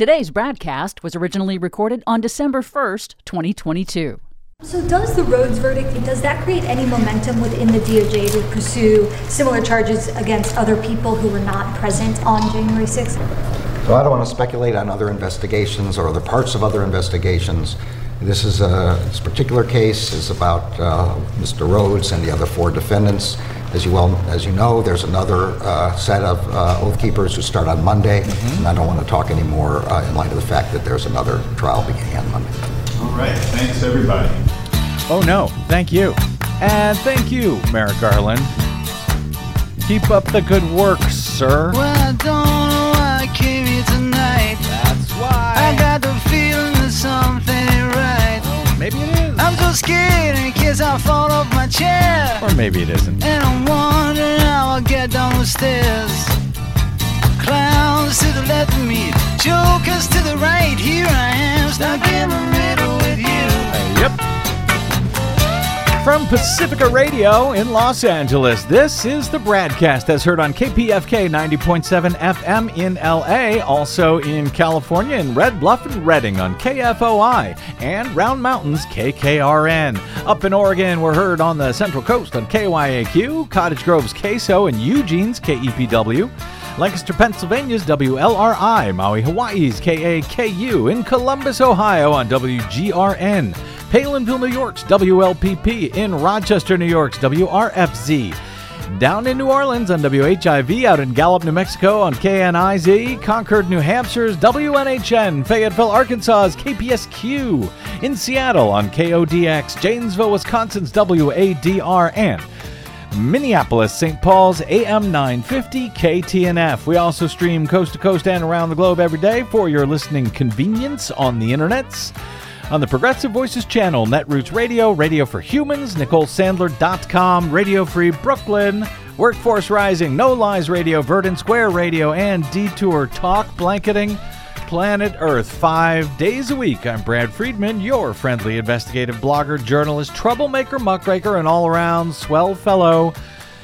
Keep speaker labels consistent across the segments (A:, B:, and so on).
A: Today's broadcast was originally recorded on December 1st, 2022.
B: So does the Rhodes verdict, does that create any momentum within the DOJ to pursue similar charges against other people who were not present on January 6th?
C: So I don't want to speculate on other investigations or other parts of other investigations. This particular case is about Mr. Rhodes and the other 4 defendants. As you know, there's another set of Oath Keepers who start on Monday, and I don't want to talk anymore in light of the fact that there's another trial beginning on Monday.
D: All right, thanks everybody.
E: Oh no, thank you. And thank you, Merrick Garland. Keep up the good work, sir.
F: Well, I don't know why I came here tonight.
E: That's why.
F: I got the feeling that something ain't right.
E: Oh, maybe it is.
F: I'm so scared in case I fall off my chair.
E: Or maybe it isn't.
F: And I'm wondering how I'll get down the stairs. Clowns to the left of me, jokers to the right. Here I am, stuck in the middle with you.
E: Yep. From Pacifica Radio in Los Angeles, this is the Bradcast as heard on KPFK 90.7 FM in LA, also in California in Red Bluff and Redding on KFOI, and Round Mountains KKRN. Up in Oregon, we're heard on the Central Coast on KYAQ, Cottage Grove's KSO, and Eugene's KEPW. Lancaster, Pennsylvania's WLRI, Maui, Hawaii's KAKU, in Columbus, Ohio on WGRN, Palinville, New York's WLPP, in Rochester, New York's WRFZ, down in New Orleans on WHIV, out in Gallup, New Mexico on KNIZ, Concord, New Hampshire's WNHN, Fayetteville, Arkansas's KPSQ, in Seattle on KODX, Janesville, Wisconsin's WADR, and Minneapolis, St. Paul's AM 950 KTNF. We also stream coast to coast and around the globe every day for your listening convenience on the internets. On the Progressive Voices channel, Netroots Radio, Radio for Humans, NicoleSandler.com, Radio Free Brooklyn, Workforce Rising, No Lies Radio, Verdant Square Radio, and Detour Talk, blanketing planet Earth 5 days a week. I'm Brad Friedman, your friendly investigative blogger, journalist, troublemaker, muckraker, and all-around swell fellow.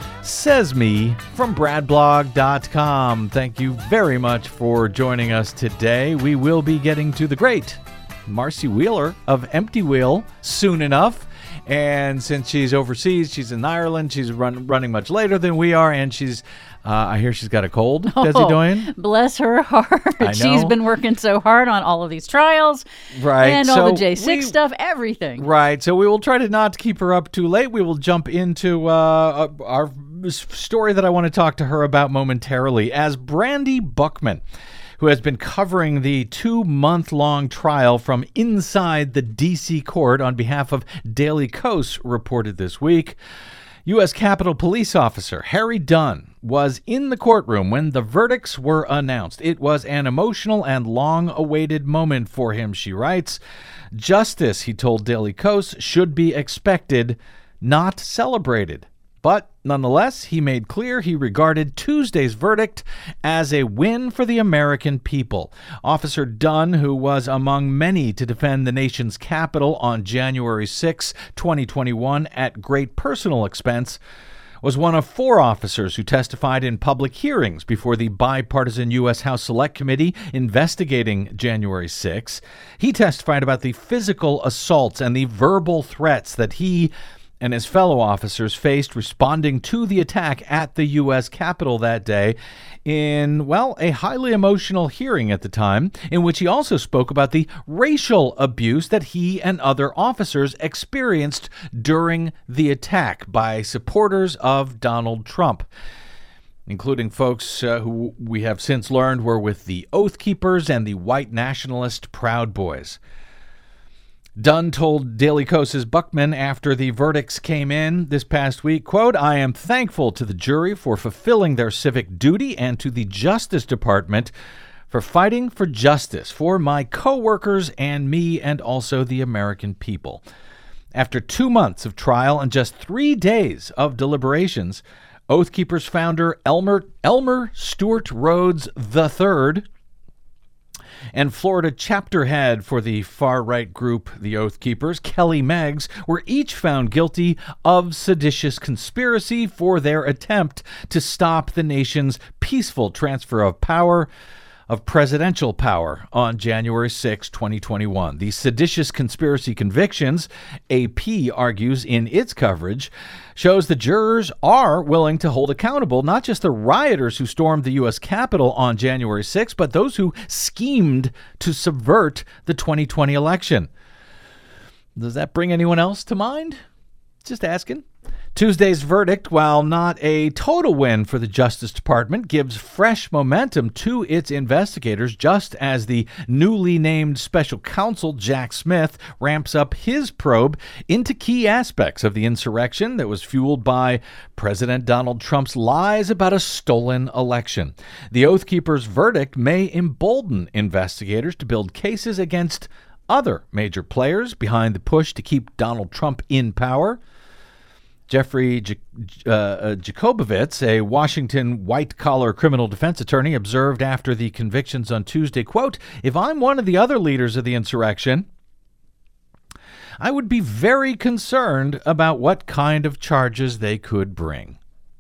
E: Says me from bradblog.com. Thank you very much for joining us today. We will be getting to the great Marcy Wheeler of Empty Wheel soon enough. And since she's overseas, she's in Ireland, she's running much later than we are, and she's I hear she's got a cold. Desi Doyen?
A: Bless her heart. She's been working so hard on all of these trials.
E: Right.
A: And all the J6 stuff, everything.
E: Right. So we will try to not keep her up too late. We will jump into our story that I want to talk to her about momentarily. As Brandy Buckman, who has been covering the 2-month-long trial from inside the D.C. court on behalf of Daily Kos, reported this week, U.S. Capitol Police Officer Harry Dunn was in the courtroom when the verdicts were announced. It was an emotional and long-awaited moment for him, she writes. Justice, he told Daily Kos, should be expected, not celebrated. But nonetheless, he made clear he regarded Tuesday's verdict as a win for the American people. Officer Dunn, who was among many to defend the nation's capital on January 6, 2021, at great personal expense, was one of 4 officers who testified in public hearings before the bipartisan U.S. House Select Committee investigating January 6. He testified about the physical assaults and the verbal threats that he and his fellow officers faced responding to the attack at the U.S. Capitol that day in, well, a highly emotional hearing at the time, in which he also spoke about the racial abuse that he and other officers experienced during the attack by supporters of Donald Trump, including folks who we have since learned were with the Oath Keepers and the white nationalist Proud Boys. Dunn told Daily Kos's Buckman after the verdicts came in this past week, quote, "I am thankful to the jury for fulfilling their civic duty and to the Justice Department for fighting for justice for my co-workers and me and also the American people." After 2 months of trial and just 3 days of deliberations, Oath Keepers founder Elmer Stewart Rhodes III and Florida chapter head for the far-right group, the Oath Keepers, Kelly Meggs, were each found guilty of seditious conspiracy for their attempt to stop the nation's peaceful transfer of power of presidential power on January 6, 2021. The seditious conspiracy convictions, AP argues in its coverage, shows the jurors are willing to hold accountable not just the rioters who stormed the U.S. Capitol on January 6, but those who schemed to subvert the 2020 election. Does that bring anyone else to mind? Just asking. Tuesday's verdict, while not a total win for the Justice Department, gives fresh momentum to its investigators just as the newly named special counsel Jack Smith ramps up his probe into key aspects of the insurrection that was fueled by President Donald Trump's lies about a stolen election. The Oath Keeper's verdict may embolden investigators to build cases against other major players behind the push to keep Donald Trump in power. Jeffrey Jacobowitz, a Washington white-collar criminal defense attorney, observed after the convictions on Tuesday, quote, "If I'm one of the other leaders of the insurrection, I would be very concerned about what kind of charges they could bring."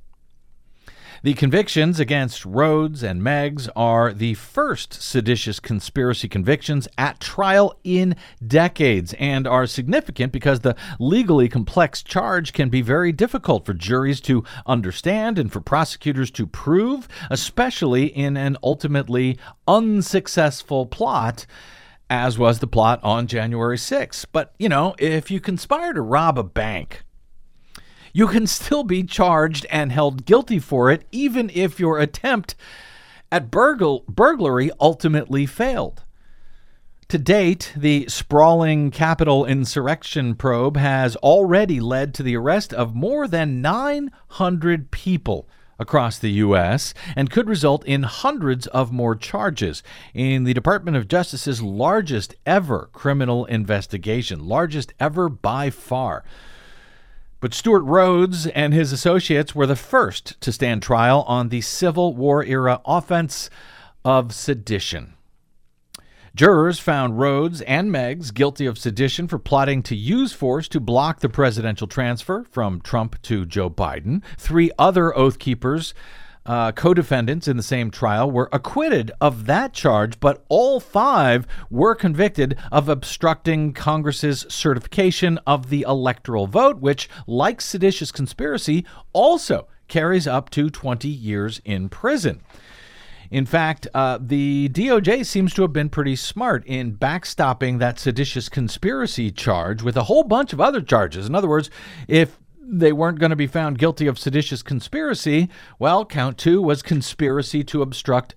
E: The convictions against Rhodes and Meggs are the first seditious conspiracy convictions at trial in decades and are significant because the legally complex charge can be very difficult for juries to understand and for prosecutors to prove, especially in an ultimately unsuccessful plot, as was the plot on January 6th. But, if you conspire to rob a bank, you can still be charged and held guilty for it, even if your attempt at burglary ultimately failed. To date, the sprawling Capitol insurrection probe has already led to the arrest of more than 900 people across the U.S. and could result in hundreds of more charges in the Department of Justice's largest ever criminal investigation, largest ever by far. But Stewart Rhodes and his associates were the first to stand trial on the Civil War-era offense of sedition. Jurors found Rhodes and Meggs guilty of sedition for plotting to use force to block the presidential transfer from Trump to Joe Biden. 3 other Oath Keepers, co-defendants in the same trial, were acquitted of that charge, but all 5 were convicted of obstructing Congress's certification of the electoral vote, which, like seditious conspiracy, also carries up to 20 years in prison. In fact, the DOJ seems to have been pretty smart in backstopping that seditious conspiracy charge with a whole bunch of other charges. In other words, if they weren't going to be found guilty of seditious conspiracy, well, count 2 was conspiracy to obstruct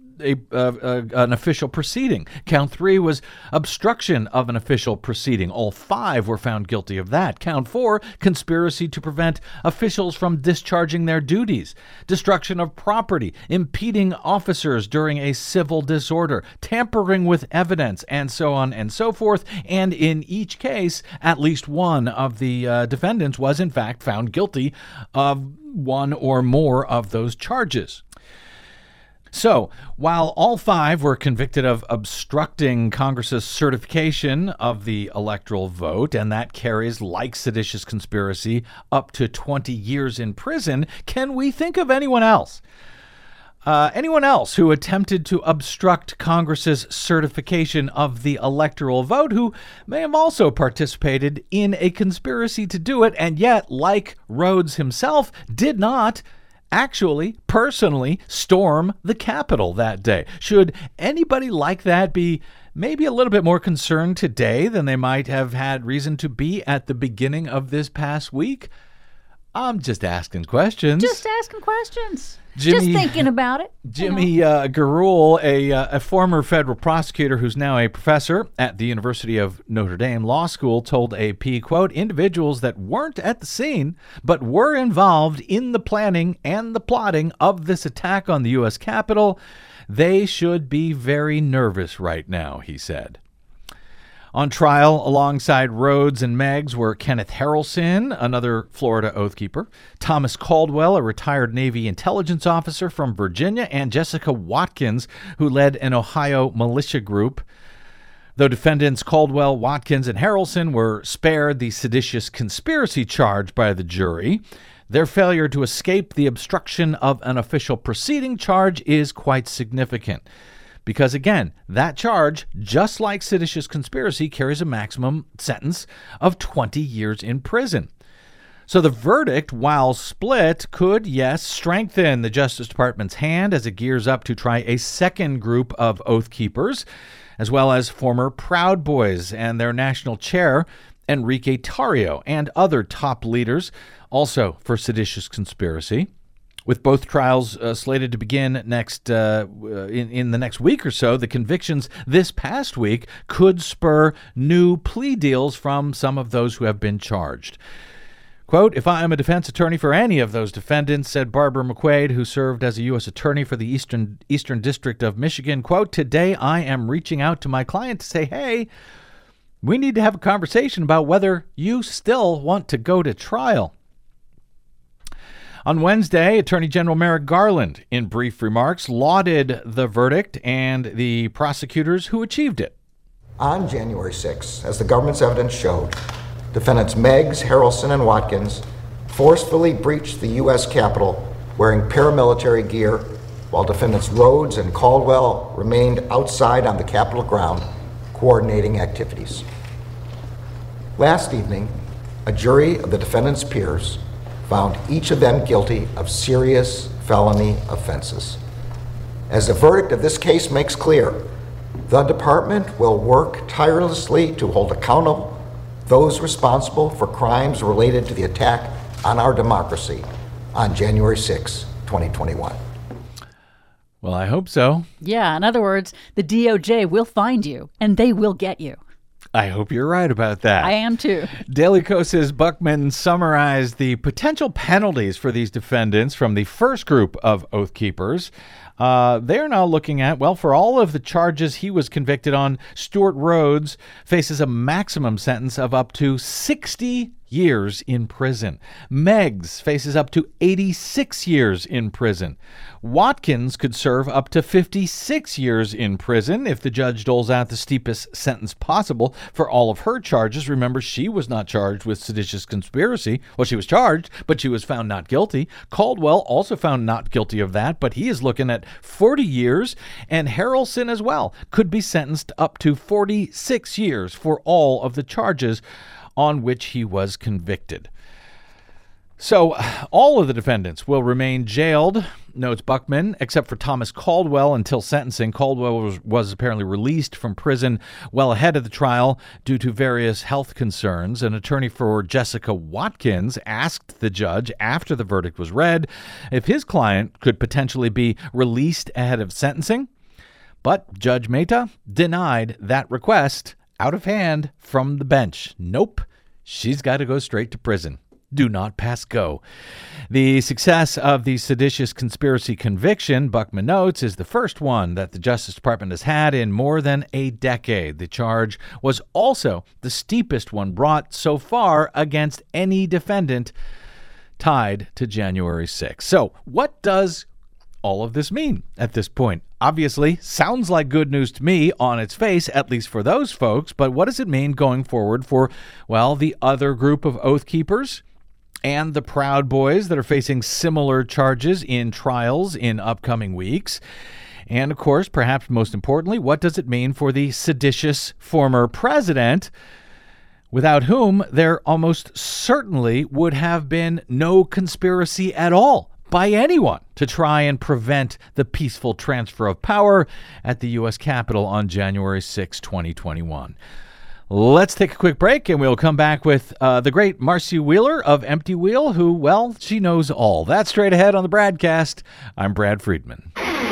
E: an official proceeding. Count 3 was obstruction of an official proceeding. All 5 were found guilty of that. Count 4, conspiracy to prevent officials from discharging their duties. Destruction of property, impeding officers during a civil disorder, tampering with evidence, and so on and so forth. And in each case, at least one of the defendants was in fact found guilty of one or more of those charges. So, while all 5 were convicted of obstructing Congress's certification of the electoral vote, and that carries, like seditious conspiracy, up to 20 years in prison, can we think of anyone else? Anyone else who attempted to obstruct Congress's certification of the electoral vote who may have also participated in a conspiracy to do it, and yet, like Rhodes himself, did not actually personally storm the Capitol that day? Should anybody like that be maybe a little bit more concerned today than they might have had reason to be at the beginning of this past week? I'm just asking questions.
A: Just asking questions.
E: Jimmy,
A: just thinking about it.
E: Jimmy Garul, a former federal prosecutor who's now a professor at the University of Notre Dame Law School, told AP, quote, "Individuals that weren't at the scene but were involved in the planning and the plotting of this attack on the U.S. Capitol, they should be very nervous right now," he said. On trial alongside Rhodes and Meggs were Kenneth Harrelson, another Florida Oath Keeper, Thomas Caldwell, a retired Navy intelligence officer from Virginia, and Jessica Watkins, who led an Ohio militia group. Though defendants Caldwell, Watkins, and Harrelson were spared the seditious conspiracy charge by the jury, their failure to escape the obstruction of an official proceeding charge is quite significant. Because, again, that charge, just like seditious conspiracy, carries a maximum sentence of 20 years in prison. So the verdict, while split, could, yes, strengthen the Justice Department's hand as it gears up to try a second group of Oath Keepers, as well as former Proud Boys and their national chair, Enrique Tarrio, and other top leaders, also for seditious conspiracy. With both trials slated to begin in the next week or so, the convictions this past week could spur new plea deals from some of those who have been charged. Quote, "If I am a defense attorney for any of those defendants," said Barbara McQuaid, who served as a U.S. attorney for the Eastern District of Michigan, quote, "Today I am reaching out to my client to say, hey, we need to have a conversation about whether you still want to go to trial." On Wednesday, Attorney General Merrick Garland, in brief remarks, lauded the verdict and the prosecutors who achieved it.
C: On January 6th, as the government's evidence showed, defendants Meggs, Harrelson, and Watkins forcefully breached the U.S. Capitol wearing paramilitary gear, while defendants Rhodes and Caldwell remained outside on the Capitol ground coordinating activities. Last evening, a jury of the defendants' peers found each of them guilty of serious felony offenses. As the verdict of this case makes clear, the department will work tirelessly to hold accountable those responsible for crimes related to the attack on our democracy on January 6, 2021.
E: Well, I hope so.
A: Yeah, in other words, the DOJ will find you, and they will get you.
E: I hope you're right about that.
A: I am too.
E: Daily Kos's Buckman summarized the potential penalties for these defendants from the first group of Oath Keepers. They're now looking at, well, for all of the charges he was convicted on, Stuart Rhodes faces a maximum sentence of up to 60 years in prison. Meggs faces up to 86 years in prison. Watkins could serve up to 56 years in prison if the judge doles out the steepest sentence possible for all of her charges. Remember, she was not charged with seditious conspiracy. Well, she was charged, but she was found not guilty. Caldwell also found not guilty of that, but he is looking at 40 years. And Harrelson as well could be sentenced up to 46 years for all of the charges on which he was convicted. So all of the defendants will remain jailed, notes Buckman, except for Thomas Caldwell until sentencing. Caldwell was apparently released from prison well ahead of the trial due to various health concerns. An attorney for Jessica Watkins asked the judge after the verdict was read if his client could potentially be released ahead of sentencing. But Judge Mehta denied that request out of hand from the bench. Nope, she's got to go straight to prison. Do not pass go. The success of the seditious conspiracy conviction, Buckman notes, is the first one that the Justice Department has had in more than a decade. The charge was also the steepest one brought so far against any defendant tied to January 6th. So what does all of this mean at this point? Obviously, sounds like good news to me on its face, at least for those folks, but what does it mean going forward for, well, the other group of Oath Keepers and the Proud Boys that are facing similar charges in trials in upcoming weeks? And, of course, perhaps most importantly, what does it mean for the seditious former president, without whom there almost certainly would have been no conspiracy at all by anyone to try and prevent the peaceful transfer of power at the U.S. Capitol on January 6, 2021. Let's take a quick break, and we'll come back with the great Marcy Wheeler of Empty Wheel, who, well, she knows all. That's straight ahead on the Bradcast. I'm Brad Friedman.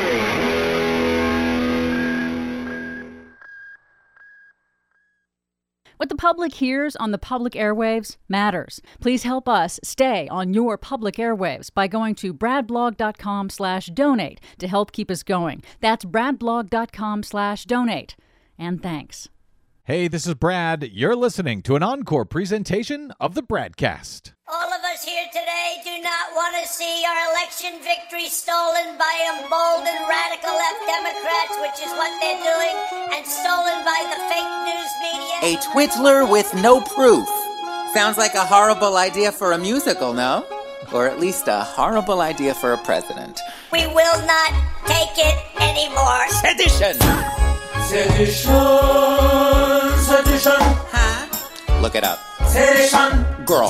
A: What the public hears on the public airwaves matters. Please help us stay on your public airwaves by going to bradblog.com/donate to help keep us going. That's bradblog.com/donate. And thanks.
E: Hey, this is Brad. You're listening to an encore presentation of the Bradcast.
G: All of us here today do not want to see our election victory stolen by emboldened radical left Democrats, which is what they're doing, and stolen by the fake news media.
H: A twiddler with no proof. Sounds like a horrible idea for a musical, no? Or at least a horrible idea for a president.
G: We will not take it anymore.
H: Sedition!
F: Sedition, sedition,
H: Huh? Look it up.
F: sedition,
H: Girl.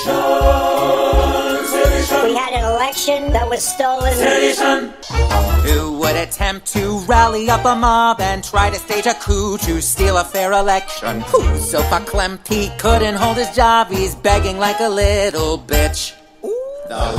G: We had an election that was stolen.
F: sedition.
H: Who would attempt to rally up a mob and try to stage a coup to steal a fair election? Who's so verklempt he couldn't hold his job? He's begging like a little bitch. The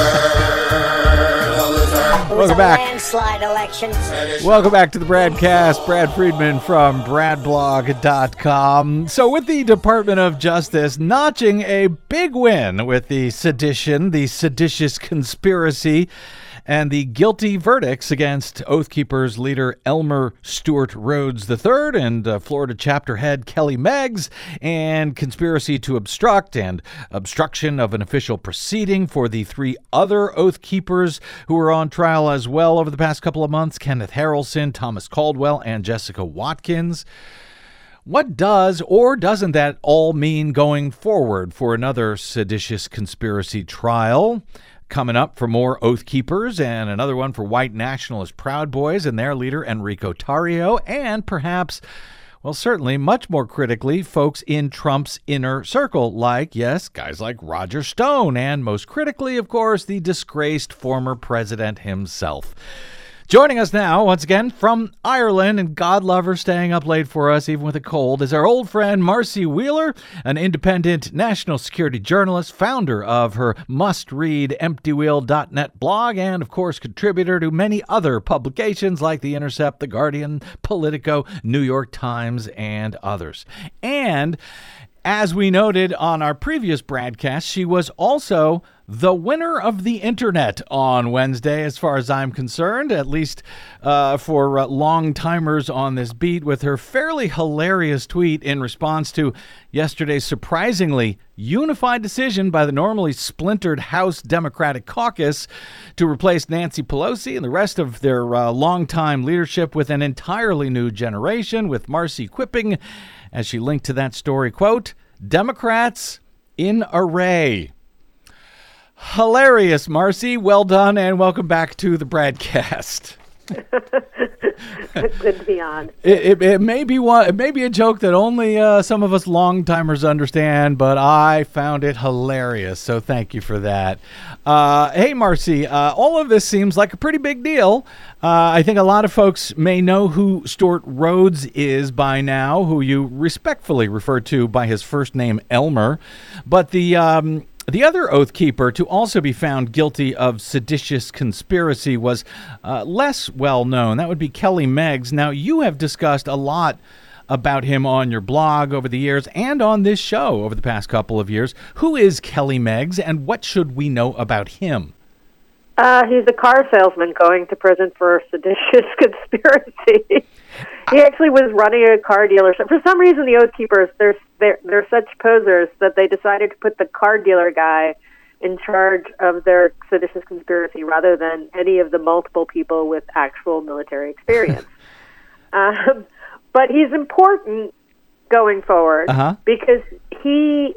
G: It was
E: Welcome
G: a
E: back.
G: landslide election.
E: Welcome back to the Bradcast. Brad Friedman from BradBlog.com. So with the Department of Justice notching a big win with the sedition, the seditious conspiracy, and the guilty verdicts against Oath Keepers leader Elmer Stewart Rhodes III and Florida chapter head Kelly Meggs, and conspiracy to obstruct and obstruction of an official proceeding for the three other Oath Keepers who were on trial as well over the past couple of months, Kenneth Harrelson, Thomas Caldwell, and Jessica Watkins. What does or doesn't that all mean going forward for another seditious conspiracy trial? Coming up for more Oath Keepers and another one for white nationalist Proud Boys and their leader Enrico Tarrio, and perhaps, well, certainly much more critically, folks in Trump's inner circle, like, yes, guys like Roger Stone, and most critically, of course, the disgraced former president himself. Joining us now, once again, from Ireland, and God love her staying up late for us, even with a cold, is our old friend Marcy Wheeler, an independent national security journalist, founder of her must-read EmptyWheel.net blog, and, of course, contributor to many other publications like The Intercept, The Guardian, Politico, New York Times, and others. And as we noted on our previous broadcast, she was also the winner of the internet on Wednesday, as far as I'm concerned, at least for long-timers on this beat, with her fairly hilarious tweet in response to yesterday's surprisingly unified decision by the normally splintered House Democratic Caucus to replace Nancy Pelosi and the rest of their longtime leadership with an entirely new generation, with Marcy quipping, as she linked to that story, quote, "Democrats in array." Hilarious, Marcy. Well done, and welcome back to the Bradcast.
I: Good to be on.
E: It may be one. It may be a joke that only some of us long-timers understand, but I found it hilarious. So thank you for that. Hey, Marcy. All of this seems like a pretty big deal. I think a lot of folks may know who Stewart Rhodes is by now, who you respectfully refer to by his first name, Elmer, but the other Oath Keeper to also be found guilty of seditious conspiracy was less well known. That would be Kelly Meggs. Now, you have discussed a lot about him on your blog over the years and on this show over the past couple of years. Who is Kelly Meggs, and what should we know about him?
I: He's a car salesman going to prison for seditious conspiracy. He actually was running a car dealership. For some reason, the Oath Keepers, they're such posers that they decided to put the car dealer guy in charge of their seditious conspiracy rather than any of the multiple people with actual military experience. But he's important going forward because he,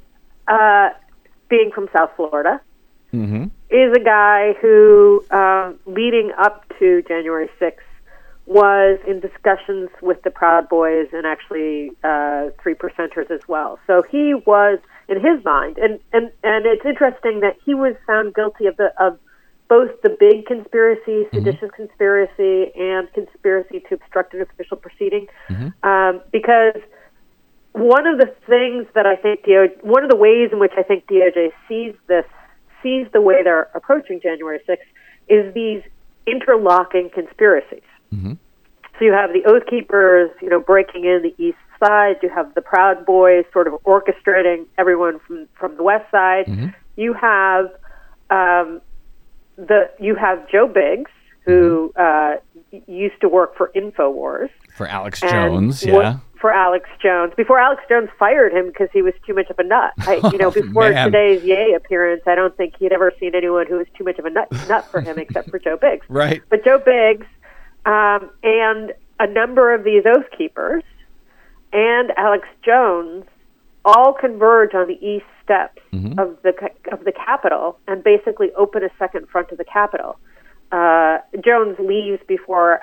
I: being from South Florida, is a guy who, leading up to January 6th, was in discussions with the Proud Boys and actually 3%ers as well. So he was, in his mind, and it's interesting that he was found guilty of both the big conspiracy, seditious conspiracy, and conspiracy to obstruct an official proceeding, because one of the things that I think one of the ways in which I think DOJ sees the way they're approaching January 6th is these interlocking conspiracies. So you have the Oath Keepers, breaking in the East Side. You have the Proud Boys sort of orchestrating everyone from the West Side. You have you have Joe Biggs, who used to work for InfoWars.
E: For Alex Jones, yeah.
I: For Alex Jones. Before Alex Jones fired him because he was too much of a nut. Before today's Ye appearance, I don't think he'd ever seen anyone who was too much of a nut for him except for Joe Biggs.
E: Right.
I: But Joe Biggs and a number of these Oath Keepers and Alex Jones all converge on the east steps of the Capitol and basically open a second front of the Capitol. Jones leaves before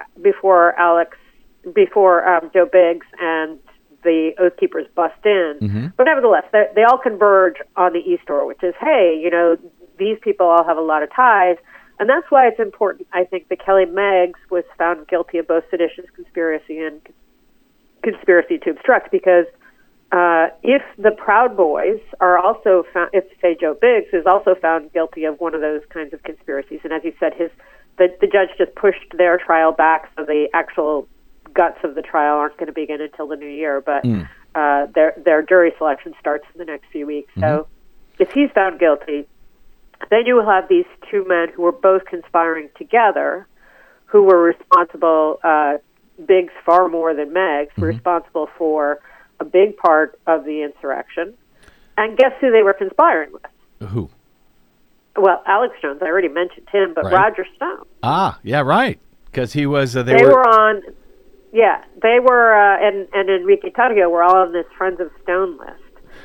I: Joe Biggs and the Oath Keepers bust in.
E: Mm-hmm.
I: But nevertheless, they all converge on the e-store, which is, hey, these people all have a lot of ties. And that's why it's important, I think, that Kelly Meggs was found guilty of both seditious conspiracy and conspiracy to obstruct, because if the Proud Boys are also found, if, say, Joe Biggs is also found guilty of one of those kinds of conspiracies, and as you said, the judge just pushed their trial back, so the actual guts of the trial aren't going to begin until the new year, but their jury selection starts in the next few weeks. So if he's found guilty, then you will have these two men who were both conspiring together, who were responsible, Biggs far more than Meggs, were responsible for a big part of the insurrection. And guess who they were conspiring with?
E: Who?
I: Well, Alex Jones, I already mentioned him, but
E: Right.
I: Roger Stone.
E: Ah, yeah, right. Because he was,
I: They were on, and Enrique Tarrio were all on this Friends of Stone list.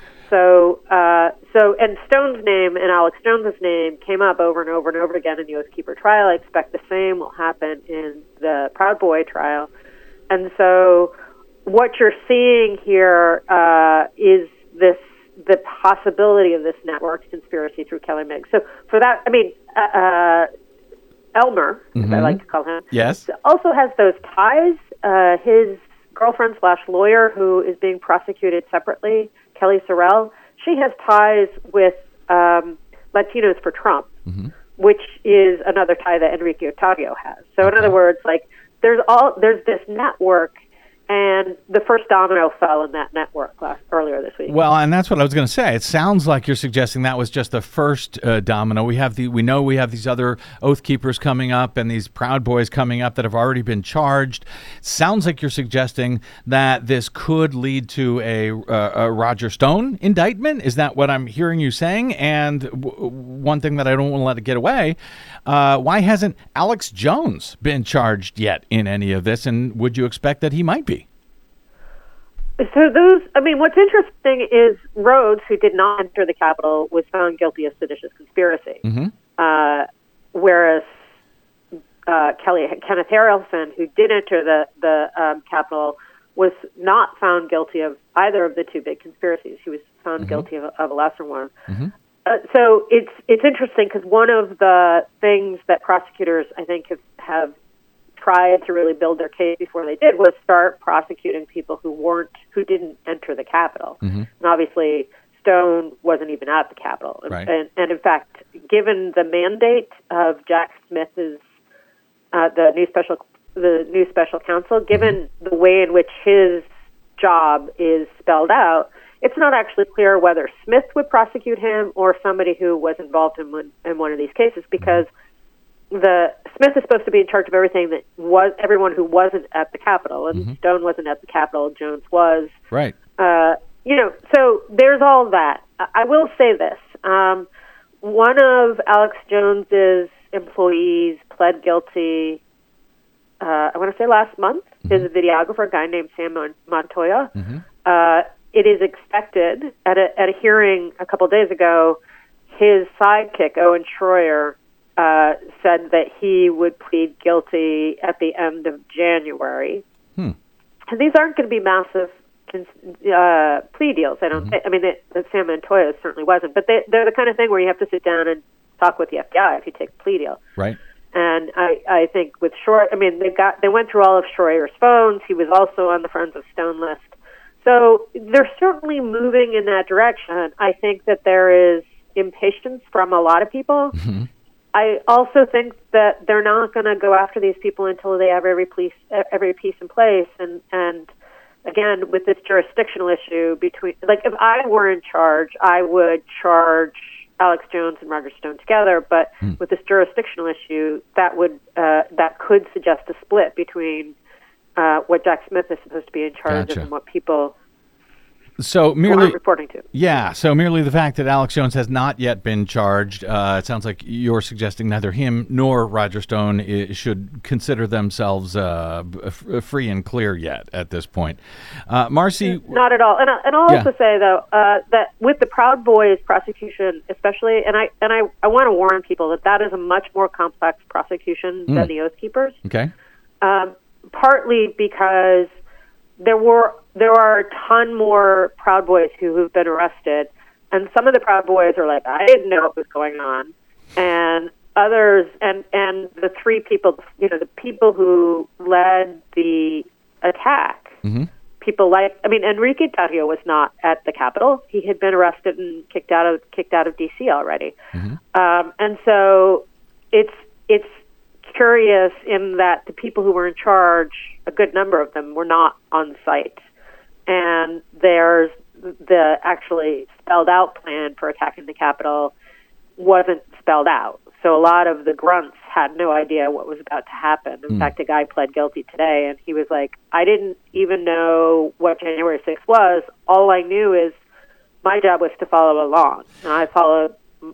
I: And Stone's name and Alex Jones's name came up over and over and over again in the Oath Keeper trial. I expect the same will happen in the Proud Boy trial. And so what you're seeing here is the possibility of this network conspiracy through Kelly Meggs. So for that, Elmer, as I like to call him,
E: yes,
I: also has those ties. His girlfriend/lawyer, who is being prosecuted separately, Kelly Sorrell, she has ties with Latinos for Trump, which is another tie that Enrique Tarrio has. So in other words, there's this network, and the first domino fell in that network earlier this week.
E: Well, and that's what I was going to say. It sounds like you're suggesting that was just the first domino. We know we have these other Oath Keepers coming up and these Proud Boys coming up that have already been charged. Sounds like you're suggesting that this could lead to a Roger Stone indictment. Is that what I'm hearing you saying? And one thing that I don't want to let it get away, why hasn't Alex Jones been charged yet in any of this? And would you expect that he might be?
I: So what's interesting is Rhodes, who did not enter the Capitol, was found guilty of seditious conspiracy. Whereas Kenneth Harrelson, who did enter the Capitol, was not found guilty of either of the two big conspiracies. He was found guilty of a lesser one. So it's interesting because one of the things that prosecutors, I think, have tried to really build their case before they did was start prosecuting people who didn't enter the Capitol. And obviously Stone wasn't even at the Capitol.
E: Right.
I: And in fact, given the mandate of Jack Smith's the new special counsel, given the way in which his job is spelled out, it's not actually clear whether Smith would prosecute him or somebody who was involved in one of these cases, because Smith is supposed to be in charge of everything that was everyone who wasn't at the Capitol, and Stone wasn't at the Capitol. Jones was.
E: Right.
I: So there's all that. I will say this: one of Alex Jones's employees pled guilty. I want to say last month. Is a videographer, a guy named Sam Montoya. It is expected at a hearing a couple days ago, his sidekick Owen Schroyer said that he would plead guilty at the end of January. And these aren't going to be massive plea deals, I don't think. I mean, Sam Montoya certainly wasn't, but they're the kind of thing where you have to sit down and talk with the FBI if you take a plea deal.
E: Right.
I: And I think with they went through all of Schroyer's phones. He was also on the Friends of Stone list. So they're certainly moving in that direction. I think that there is impatience from a lot of people. I also think that they're not going to go after these people until they have every piece in place. And again, with this jurisdictional issue if I were in charge, I would charge Alex Jones and Roger Stone together. But with this jurisdictional issue, that could suggest a split between what Jack Smith is supposed to be in charge of and what people
E: So
I: who
E: merely
I: aren't reporting to.
E: Yeah, so merely the fact that Alex Jones has not yet been charged, it sounds like you're suggesting neither him nor Roger Stone should consider themselves free and clear yet at this point. Marcy?
I: Not at all. And I'll also say, though, that with the Proud Boys prosecution especially, and I want to warn people that is a much more complex prosecution than the Oath Keepers.
E: Okay.
I: Partly because there are a ton more Proud Boys who've been arrested, and some of the Proud Boys are like, I didn't know what was going on, and others, and the three people, the people who led the attack, people like, Enrique Tarrio was not at the Capitol. He had been arrested and kicked out of D.C. already, and so it's curious in that the people who were in charge, a good number of them, were not on site. And there's the actually spelled out plan for attacking the Capitol wasn't spelled out. So a lot of the grunts had no idea what was about to happen. In fact, a guy pled guilty today, and he was like, I didn't even know what January 6th was. All I knew is my job was to follow along. And I followed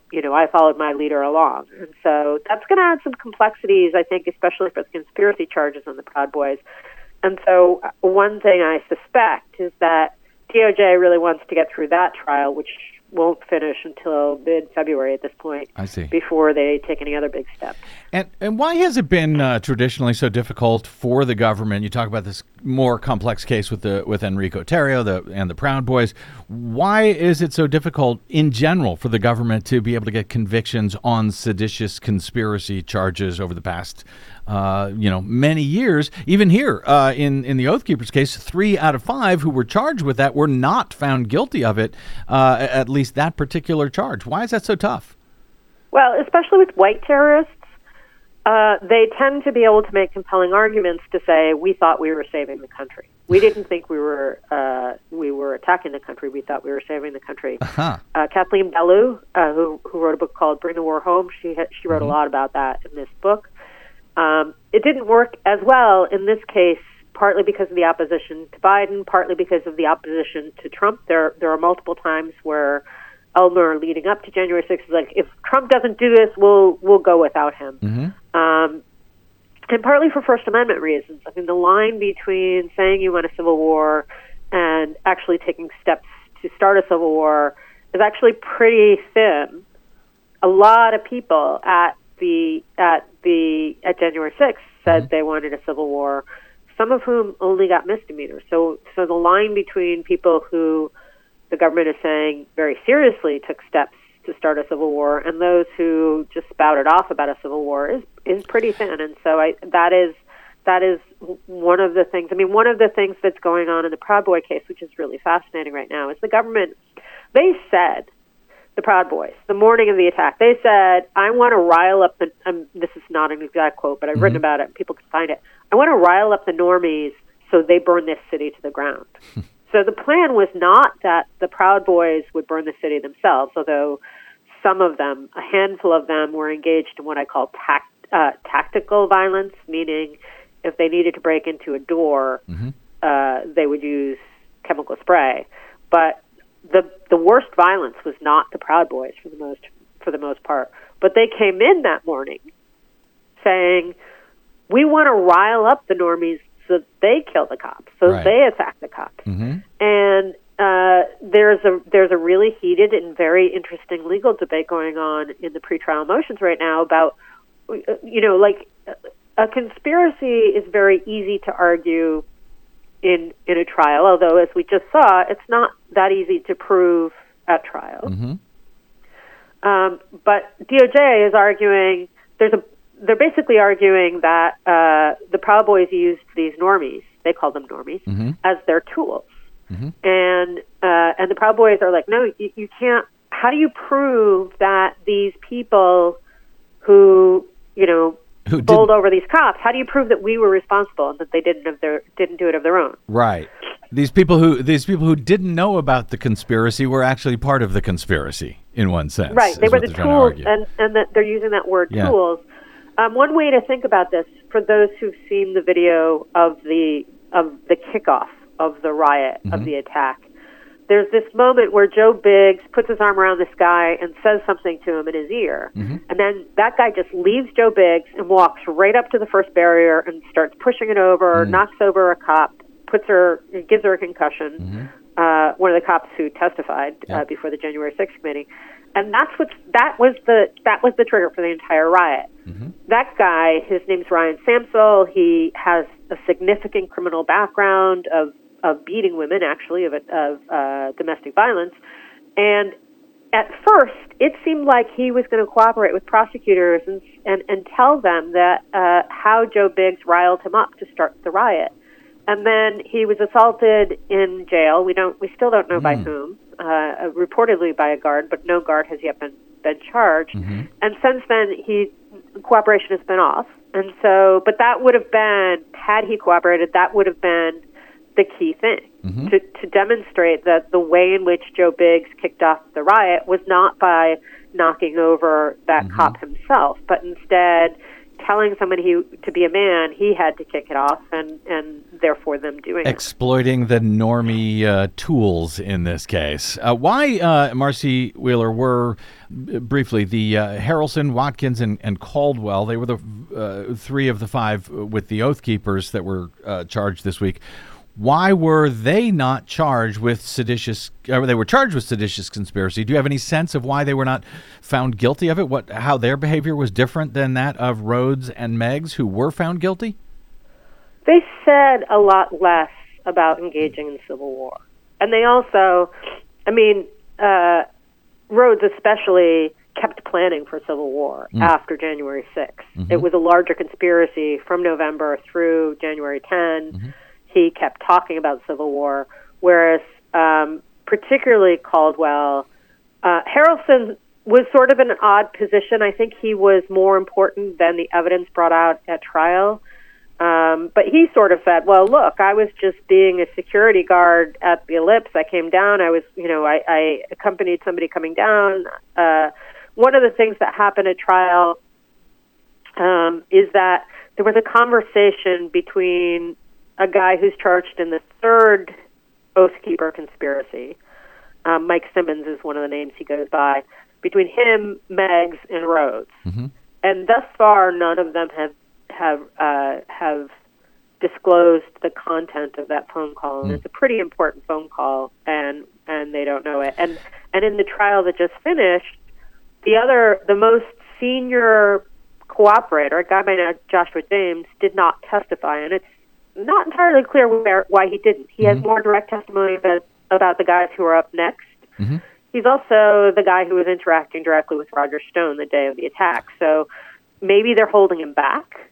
I: my leader along. And so that's going to add some complexities, I think, especially for the conspiracy charges on the Proud Boys. And so one thing I suspect is that DOJ really wants to get through that trial, which won't finish until mid-February at this point.
E: I see.
I: Before they take any other big steps.
E: And why has it been traditionally so difficult for the government? You talk about this more complex case with Enrique Tarrio and the Proud Boys. Why is it so difficult in general for the government to be able to get convictions on seditious conspiracy charges over the past many years? Even here in the Oath Keepers case, 3 out of 5 who were charged with that were not found guilty of it, at least that particular charge. Why is that so tough?
I: Well, especially with white terrorists, they tend to be able to make compelling arguments to say, we thought we were saving the country. We didn't think we were attacking the country. We thought we were saving the country. Kathleen Belew, who wrote a book called Bring the War Home, she wrote a lot about that in this book. It didn't work as well in this case, partly because of the opposition to Biden, partly because of the opposition to Trump. There are multiple times where Elmer, leading up to January 6th, is like, if Trump doesn't do this, we'll go without him. And partly for First Amendment reasons. I mean, the line between saying you want a civil war and actually taking steps to start a civil war is actually pretty thin. A lot of people at January 6th said they wanted a civil war, some of whom only got misdemeanors. So the line between people who the government is saying very seriously took steps to start a civil war and those who just spouted off about a civil war is pretty thin. And so that is one of the things. I mean, one of the things that's going on in the Proud Boy case, which is really fascinating right now, is the government, they said, the Proud Boys, the morning of the attack, they said, I want to rile up the, this is not an exact quote, but I've written about it and people can find it. I want to rile up the normies so they burn this city to the ground. So the plan was not that the Proud Boys would burn the city themselves, although some of them, a handful of them, were engaged in what I call tactical violence, meaning if they needed to break into a door, they would use chemical spray. But the worst violence was not the Proud Boys for the most part. But they came in that morning saying, we want to rile up the normies so they kill the cops, so they attack the cops. And there's a really heated and very interesting legal debate going on in the pretrial motions right now about, like a conspiracy is very easy to argue in a trial, although as we just saw, it's not that easy to prove at trial. But DOJ is arguing they're basically arguing that the Proud Boys used these normies, they call them normies, as their tools. And the Proud Boys are like, no, you can't. How do you prove that these people who bowled over these cops, how do you prove that we were responsible and that they didn't do it of their own? Right.
E: These people who didn't know about the conspiracy were actually part of the conspiracy in one sense.
I: Right. They were the tools, and that they're using that word tools. One way to think about this, for those who've seen the video of the kickoff of the riot, of the attack, there's this moment where Joe Biggs puts his arm around this guy and says something to him in his ear.
E: Mm-hmm.
I: And then that guy just leaves Joe Biggs and walks right up to the first barrier and starts pushing it over, knocks over a cop, gives her a concussion, one of the cops who testified before the January 6th committee. And that was the trigger for the entire riot.
E: Mm-hmm.
I: That guy, his name's Ryan Samsel. He has a significant criminal background of beating women, actually, of domestic violence. And at first, it seemed like he was going to cooperate with prosecutors and tell them that how Joe Biggs riled him up to start the riot. And then he was assaulted in jail. We still don't know by whom. Reportedly by a guard, but no guard has yet been charged.
E: Mm-hmm.
I: And since then, cooperation has been off. And so, but that would have been, had he cooperated, that would have been the key thing, to demonstrate that the way in which Joe Biggs kicked off the riot was not by knocking over that cop himself, but instead telling somebody to be a man, he had to kick it off, and therefore them doing
E: exploiting the normie tools in this case. Why, Marcy Wheeler, were briefly the Harrelson, Watkins, and Caldwell? They were the 3 of the 5 with the Oath Keepers that were charged this week. Why were they not charged with seditious? They were charged with seditious conspiracy. Do you have any sense of why they were not found guilty of it? How their behavior was different than that of Rhodes and Meggs, who were found guilty?
I: They said a lot less about engaging in civil war, and they also, Rhodes especially kept planning for civil war after January 6th.
E: Mm-hmm.
I: It was a larger conspiracy from November through January 10. Mm-hmm. He kept talking about civil war, whereas particularly Caldwell, Harrelson was sort of in an odd position. I think he was more important than the evidence brought out at trial. But he sort of said, well, look, I was just being a security guard at the Ellipse. I came down. I accompanied somebody coming down. One of the things that happened at trial is that there was a conversation between a guy who's charged in the 3rd Oath Keeper conspiracy. Mike Simmons is one of the names he goes by. Between him, Meggs, and Rhodes. Mm-hmm. And thus far, none of them have disclosed the content of that phone call. And it's a pretty important phone call, and they don't know it. And in the trial that just finished, the most senior cooperator, a guy by name Joshua James, did not testify, and it's not entirely clear why he didn't. He has more direct testimony about the guys who are up next. Mm-hmm. He's also the guy who was interacting directly with Roger Stone the day of the attack. So maybe they're holding him back.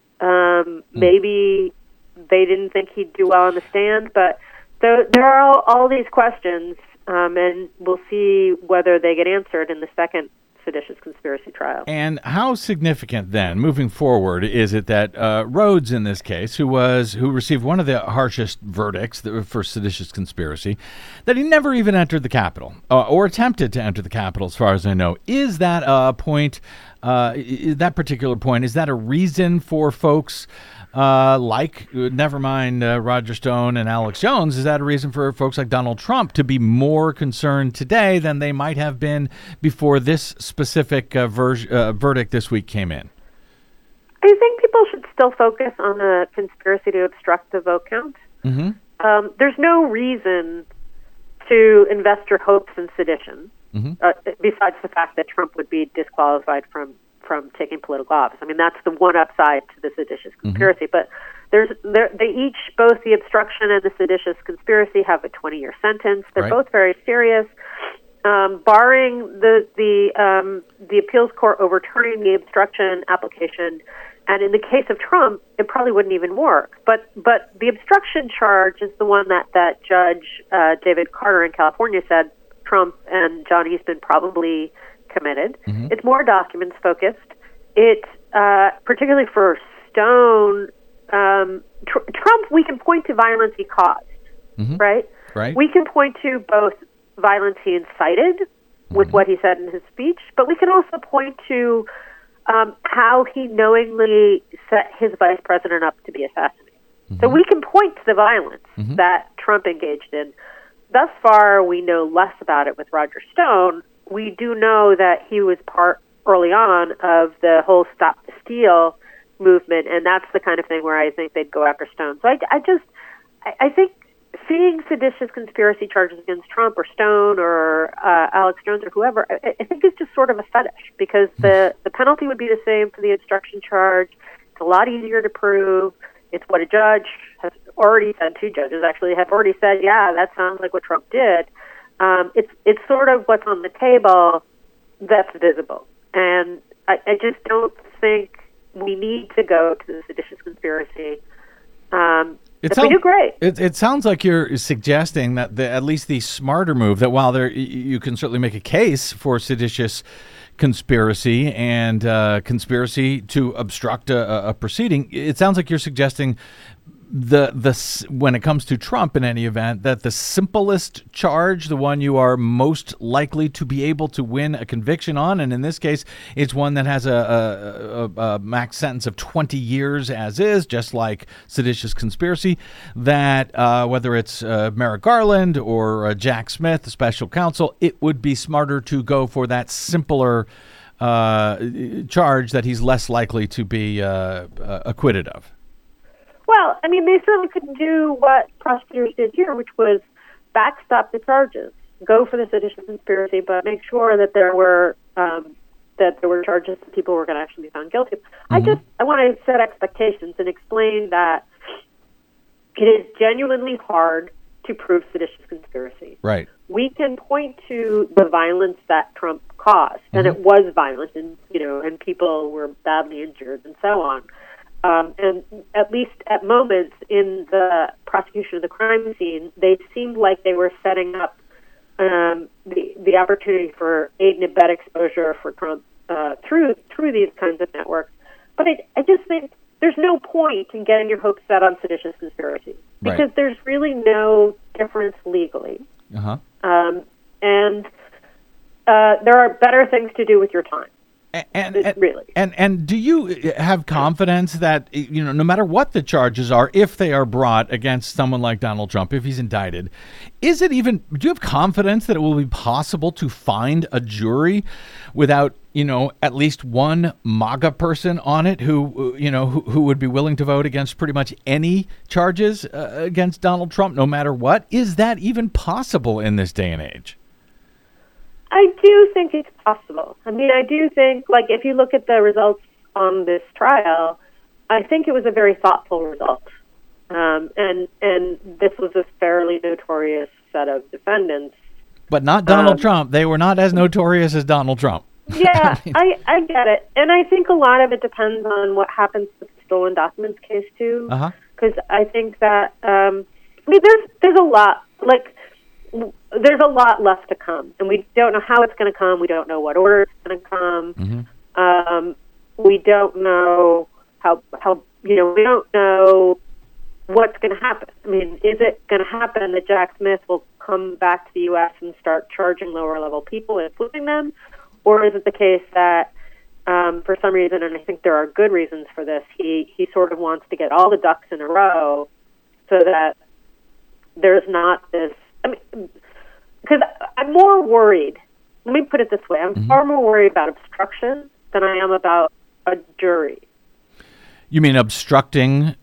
I: Maybe they didn't think he'd do well on the stand. But there are all these questions, and we'll see whether they get answered in the second seditious conspiracy trial.
E: And how significant then, moving forward, is it that Rhodes, in this case, who received one of the harshest verdicts for seditious conspiracy, that he never even entered the Capitol or attempted to enter the Capitol, as far as I know? Is that a point? That particular point, is that a reason for folks? Never mind Roger Stone and Alex Jones, is that a reason for folks like Donald Trump to be more concerned today than they might have been before this specific verdict this week came in?
I: I think people should still focus on the conspiracy to obstruct the vote count. Mm-hmm. There's no reason to invest your hopes in sedition, besides the fact that Trump would be disqualified from taking political office. I mean, that's the one upside to the seditious conspiracy. But they each, both the obstruction and the seditious conspiracy, have a 20-year sentence. They're both very serious. Barring the appeals court overturning the obstruction application, and in the case of Trump, it probably wouldn't even work. But the obstruction charge is the one that Judge David Carter in California said Trump and John Eastman probably committed. Mm-hmm. It's more documents focused. It particularly for Stone, Trump, we can point to violence he caused, right?
E: Right.
I: We can point to both violence he incited with what he said in his speech, but we can also point to how he knowingly set his vice president up to be assassinated. Mm-hmm. So we can point to the violence that Trump engaged in. thus far we know less about it with Roger Stone. We do know that he was part early on of the whole Stop the Steal movement, and that's the kind of thing where I think they'd go after Stone. So I think seeing seditious conspiracy charges against Trump or Stone or Alex Jones or whoever, I think is just sort of a fetish, because the penalty would be the same for the obstruction charge. It's a lot easier to prove. It's what a judge has already said. Two judges actually have already said, yeah, that sounds like what Trump did. It's sort of what's on the table that's visible. And I just don't think we need to go to the seditious conspiracy. We do great.
E: It sounds like you're suggesting that at least the smarter move, that while you can certainly make a case for seditious conspiracy and conspiracy to obstruct a proceeding, it sounds like you're suggesting when it comes to Trump, in any event, that the simplest charge, the one you are most likely to be able to win a conviction on, and in this case, it's one that has a max sentence of 20 years as is, just like seditious conspiracy, that whether it's Merrick Garland or Jack Smith, the special counsel, it would be smarter to go for that simpler charge that he's less likely to be acquitted of.
I: Well, I mean, they certainly couldn't do what prosecutors did here, which was backstop the charges, go for the seditious conspiracy, but make sure that there were charges that people were going to actually be found guilty. Mm-hmm. I want to set expectations and explain that it is genuinely hard to prove seditious conspiracy.
E: Right.
I: We can point to the violence that Trump caused, and it was violent, and people were badly injured and so on. And at least at moments in the prosecution of the crime scene, they seemed like they were setting up the opportunity for aid and abet exposure for Trump through these kinds of networks. But I just think there's no point in getting your hopes set on seditious conspiracy, because there's really no difference legally.
E: Uh-huh.
I: And there are better things to do with your time.
E: And do you have confidence that, no matter what the charges are, if they are brought against someone like Donald Trump, if he's indicted, do you have confidence that it will be possible to find a jury without, at least one MAGA person on it who would be willing to vote against pretty much any charges against Donald Trump, no matter what? Is that even possible in this day and age?
I: I do think it's possible. I mean, I do think, if you look at the results on this trial, I think it was a very thoughtful result. And this was a fairly notorious set of defendants.
E: But not Donald Trump. They were not as notorious as Donald Trump.
I: Yeah, I get it. And I think a lot of it depends on what happens with the stolen documents case, too. Because I think that, there's a lot, there's a lot left to come, and we don't know how it's going to come. We don't know what order it's going to come. Mm-hmm. We don't know how we don't know what's going to happen. I mean, is it going to happen that Jack Smith will come back to the U.S. and start charging lower-level people and flipping them, or is it the case that for some reason, and I think there are good reasons for this, he sort of wants to get all the ducks in a row so that there's not this. I mean, because I'm more worried. Let me put it this way: I'm far more worried about obstruction than I am about a jury. You
E: mean obstructing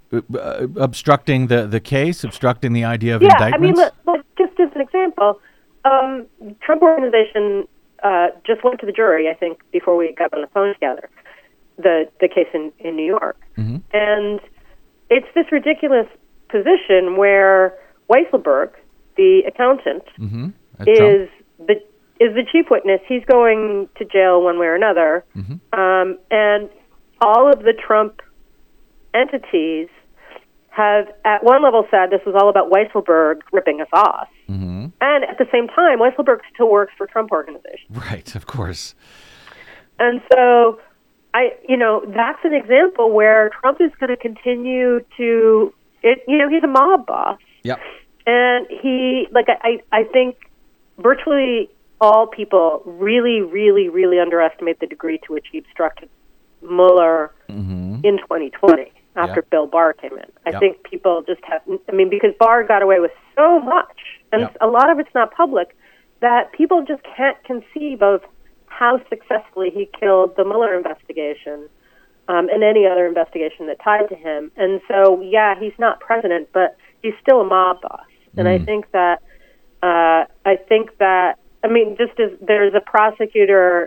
E: the case, obstructing the idea of indictments?
I: Yeah, I mean, just as an example, Trump Organization just went to the jury, I think, before we got on the phone together, the case in New York. Mm-hmm. And it's this ridiculous position where Weisselberg, the accountant, is the chief witness. He's going to jail one way or another. Mm-hmm. And all of the Trump entities have, at one level, said this was all about Weisselberg ripping us off. Mm-hmm. And at the same time, Weisselberg still works for Trump Organization.
E: Right, of course.
I: And so, that's an example where Trump is going to continue to, he's a mob boss.
E: Yep.
I: And I think virtually all people really, really, really underestimate the degree to which he obstructed Mueller in 2020 after Bill Barr came in. I think people just have, because Barr got away with so much and a lot of it's not public, that people just can't conceive of how successfully he killed the Mueller investigation and any other investigation that tied to him. And so, yeah, he's not president, but he's still a mob boss. And I think that, I mean, just as there's a prosecutor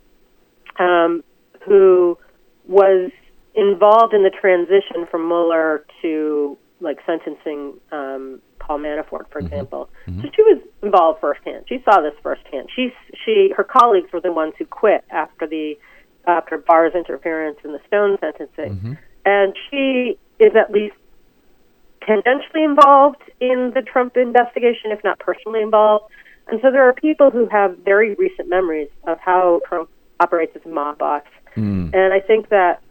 I: who was involved in the transition from Mueller to, like, sentencing Paul Manafort, for example. So she was involved firsthand. She saw this firsthand. Her colleagues were the ones who quit after Barr's interference in the Stone sentencing. And she is at least tangentially involved in the Trump investigation, if not personally involved. And so there are people who have very recent memories of how Trump operates as a mob boss. And I think that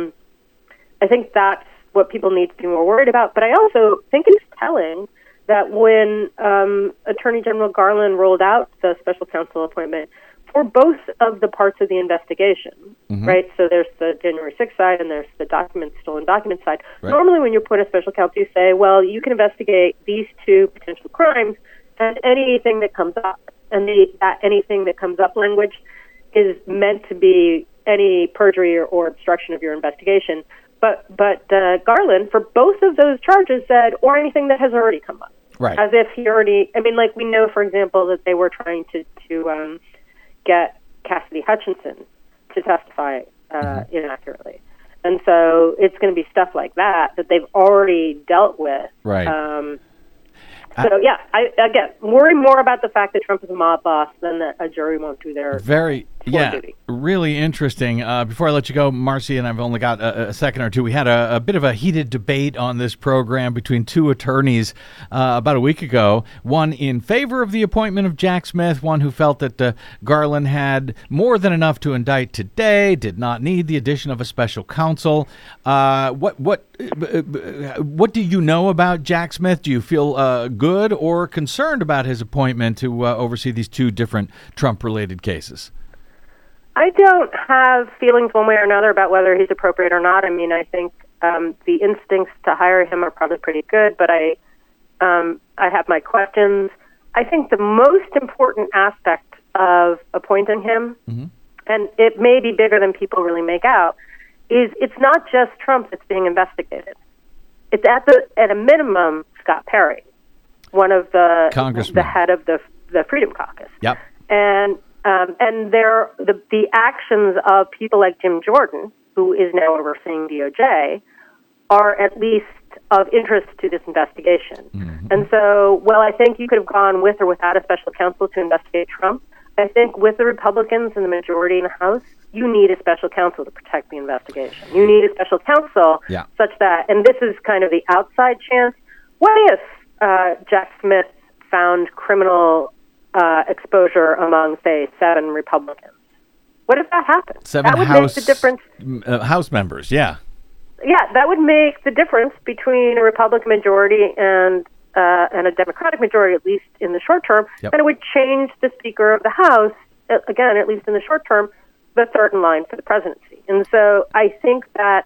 I: that's what people need to be more worried about. But I also think it's telling that when Attorney General Garland rolled out the special counsel appointment for both of the parts of the investigation, right? So there's the January 6th side and there's the stolen document side. Right. Normally when you put a special counsel, you say, well, you can investigate these two potential crimes and anything that comes up. And that anything that comes up language is meant to be any perjury or obstruction of your investigation. But Garland, for both of those charges, said, or anything that has already come up.
E: Right.
I: As if he already, I mean, like we know, for example, that they were trying to get Cassidy Hutchinson to testify inaccurately. And so it's going to be stuff like that they've already dealt with.
E: Right.
I: So, yeah, I worry more about the fact that Trump is a mob boss than that a jury won't do their duty.
E: Really interesting. Before I let you go, Marcy, and I've only got a second or two, we had a bit of a heated debate on this program between two attorneys about a week ago, one in favor of the appointment of Jack Smith, one who felt that Garland had more than enough to indict today, did not need the addition of a special counsel. What do you know about Jack Smith? Do you feel good or concerned about his appointment to oversee these two different Trump-related cases?
I: I don't have feelings one way or another about whether he's appropriate or not. I mean, I think the instincts to hire him are probably pretty good, but I have my questions. I think the most important aspect of appointing him, and it may be bigger than people really make out, is it's not just Trump that's being investigated. It's at a minimum Scott Perry, one of the head of the Freedom Caucus.
E: Yep.
I: And the actions of people like Jim Jordan, who is now overseeing DOJ, are at least of interest to this investigation. And so, well, I think you could have gone with or without a special counsel to investigate Trump. I think with the Republicans and the majority in the House, you need a special counsel to protect the investigation. You need a special counsel such that, and this is kind of the outside chance, what if Jack Smith found criminal exposure among, say, 7 Republicans? What if that happened?
E: 7
I: that would
E: House,
I: make the difference.
E: House members, yeah.
I: Yeah, that would make the difference between a Republican majority and a Democratic majority, at least in the short term. And it would change the Speaker of the House, again, at least in the short term, the third in line for the presidency. And so I think that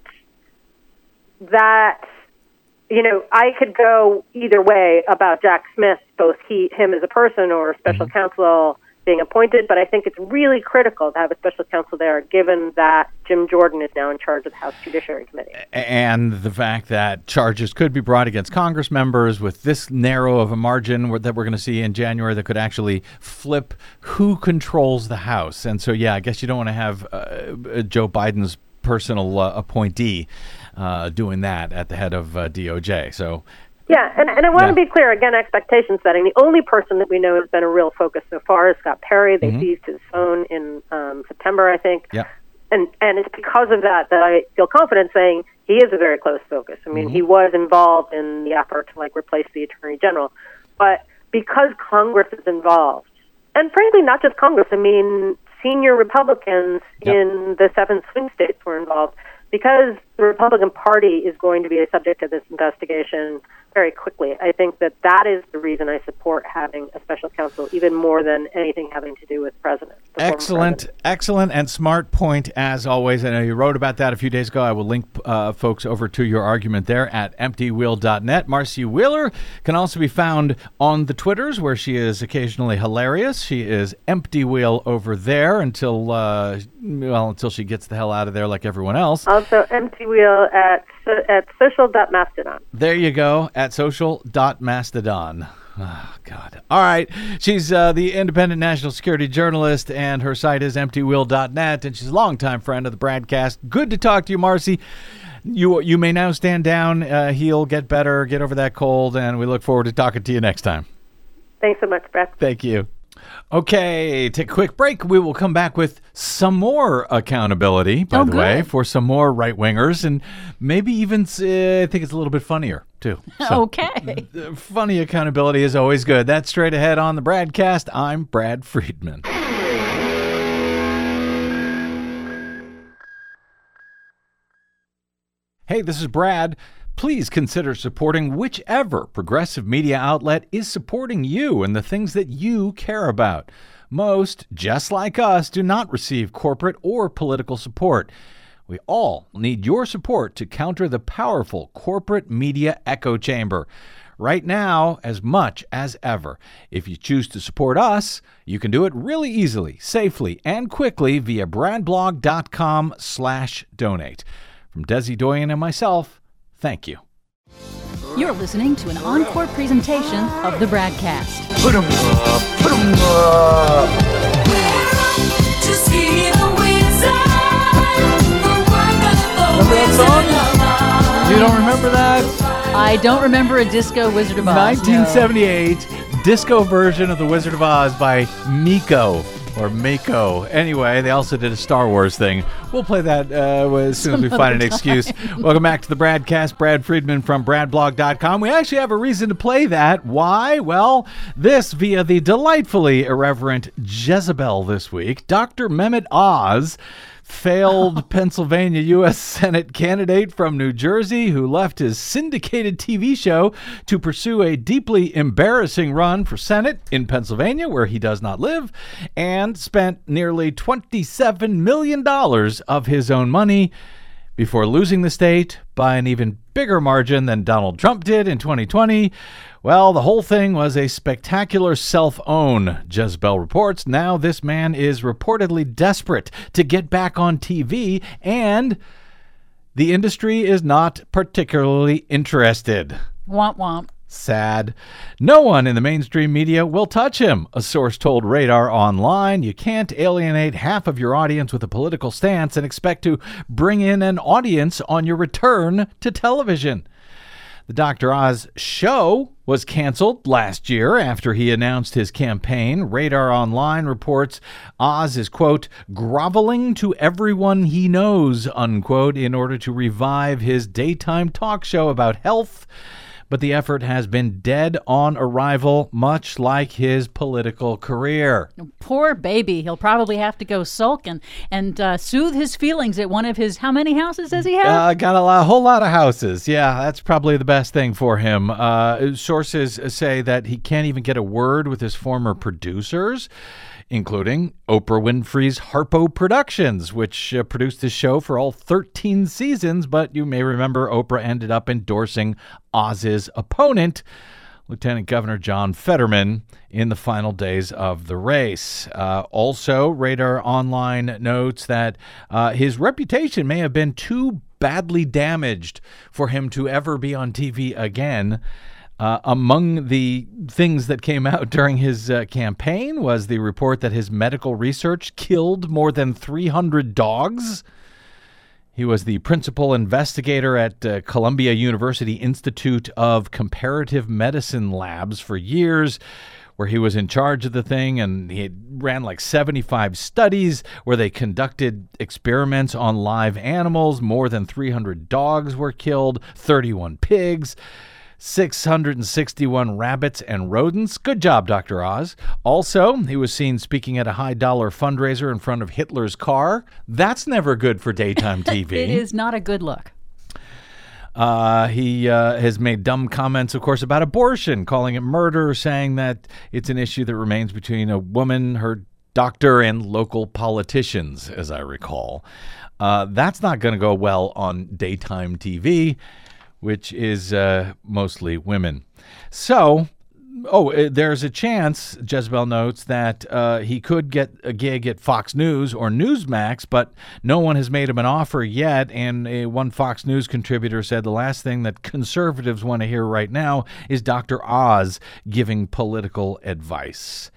I: you know, I could go either way about Jack Smith, both him as a person or a special counsel being appointed, but I think it's really critical to have a special counsel there, given that Jim Jordan is now in charge of the House Judiciary Committee.
E: And the fact that charges could be brought against Congress members with this narrow of a margin that we're going to see in January that could actually flip who controls the House. And so, yeah, I guess you don't want to have Joe Biden's personal appointee doing that at the head of DOJ. So,
I: yeah, and I want to be clear, again, expectation setting. The only person that we know has been a real focus so far is Scott Perry. They seized his phone in September, I think.
E: Yeah.
I: And it's because of that I feel confident saying he is a very close focus. I mean, he was involved in the effort to, like, replace the Attorney General. But because Congress is involved, and frankly, not just Congress, I mean, senior Republicans in the 7 swing states were involved, because the Republican Party is going to be a subject of this investigation, very quickly. I think that is the reason I support having a special counsel, even more than anything having to do with president.
E: Excellent and smart point as always. I know you wrote about that a few days ago. I will link folks over to your argument there at emptywheel.net. Marcy Wheeler can also be found on the Twitters, where she is occasionally hilarious. She is Empty Wheel over there until she gets the hell out of there like everyone else.
I: Also Empty Wheel at social.mastodon.
E: There you go, at social.mastodon. Oh, God. All right. She's the independent national security journalist, and her site is emptywheel.net, and she's a longtime friend of the Bradcast. Good to talk to you, Marcy. You may now stand down, heal, get better, get over that cold, and we look forward to talking to you next time.
I: Thanks so much, Brad.
E: Thank you. Okay, take a quick break. We will come back with some more accountability, by the way, for some more right-wingers, and maybe even, I think it's a little bit funnier, too. So,
A: okay.
E: Funny accountability is always good. That's straight ahead on the Bradcast. I'm Brad Friedman. Hey, this is Brad. Please consider supporting whichever progressive media outlet is supporting you and the things that you care about. Most, just like us, do not receive corporate or political support. We all need your support to counter the powerful corporate media echo chamber. Right now, as much as ever. If you choose to support us, you can do it really easily, safely, and quickly via bradblog.com/donate. From Desi Doyen and myself, thank you.
A: You're listening to an encore presentation of the Bradcast.
F: Put 'em up, put 'em up. To see the
E: Remember that song? You don't remember that?
A: I don't remember a disco Wizard of Oz.
E: 1978 disco version of The Wizard of Oz by Miko. Or Mako. Anyway, they also did a Star Wars thing. We'll play that as soon as we find an excuse. Welcome back to the Bradcast. Brad Friedman from bradblog.com. We actually have a reason to play that. Why? Well, this via the delightfully irreverent Jezebel this week. Dr. Mehmet Oz, failed Pennsylvania U.S. Senate candidate from New Jersey who left his syndicated TV show to pursue a deeply embarrassing run for Senate in Pennsylvania, where he does not live, and spent nearly $27 million of his own money before losing the state by an even bigger margin than Donald Trump did in 2020. Well, the whole thing was a spectacular self-own, Jezebel reports. Now this man is reportedly desperate to get back on TV, and the industry is not particularly interested.
A: Womp womp.
E: Sad. No one in the mainstream media will touch him, a source told Radar Online. You can't alienate half of your audience with a political stance and expect to bring in an audience on your return to television. The Dr. Oz show was canceled last year after he announced his campaign. Radar Online reports Oz is, quote, groveling to everyone he knows, unquote, in order to revive his daytime talk show about health. But the effort has been dead on arrival, much like his political career.
A: Poor baby. He'll probably have to go sulk and soothe his feelings at one of his, how many houses does he have?
E: Got a whole lot of houses. Yeah, that's probably the best thing for him. Sources say that he can't even get a word with his former producers, including Oprah Winfrey's Harpo Productions, which produced his show for all 13 seasons. But you may remember Oprah ended up endorsing Oz's opponent, Lieutenant Governor John Fetterman, in the final days of the race. Also, Radar Online notes that his reputation may have been too badly damaged for him to ever be on TV again. Among the things that came out during his campaign was the report that his medical research killed more than 300 dogs. He was the principal investigator at Columbia University Institute of Comparative Medicine Labs for years, where he was in charge of the thing, and he ran like 75 studies where they conducted experiments on live animals. More than 300 dogs were killed, 31 pigs, 661 rabbits and rodents. Good job, Dr. Oz. Also, he was seen speaking at a high-dollar fundraiser in front of Hitler's car. That's never good for daytime TV.
A: It is not a good look.
E: He has made dumb comments, of course, about abortion, calling it murder, saying that it's an issue that remains between a woman, her doctor, and local politicians, as I recall. That's not going to go well on daytime TV, which is mostly women. So, there's a chance, Jezebel notes, that he could get a gig at Fox News or Newsmax, but no one has made him an offer yet. And one Fox News contributor said the last thing that conservatives want to hear right now is Dr. Oz giving political advice.